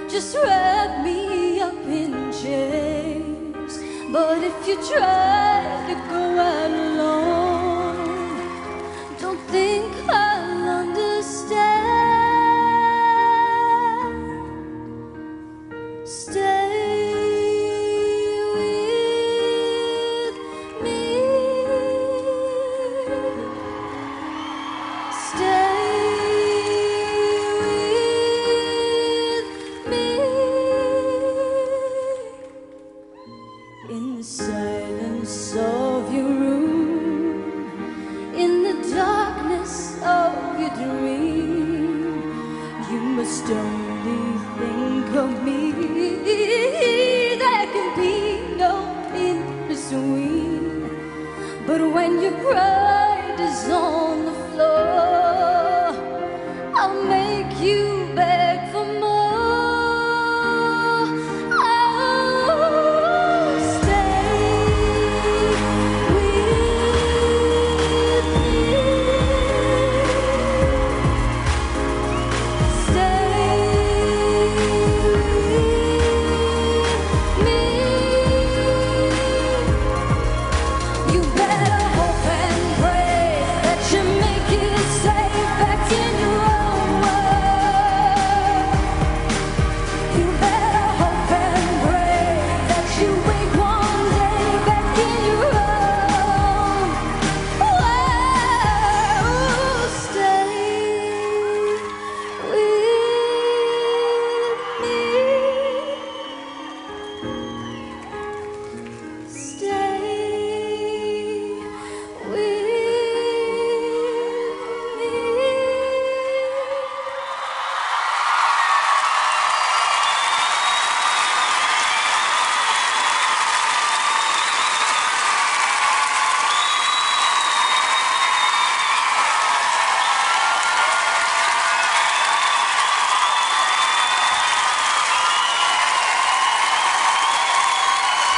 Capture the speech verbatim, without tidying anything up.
just wrap me up in chains. But if you try to go out alone, don't think I'll understand. Stay with me. Stay in the silence of your room, in the darkness of your dream. You must only think of me. There can be no in between. But when your pride is on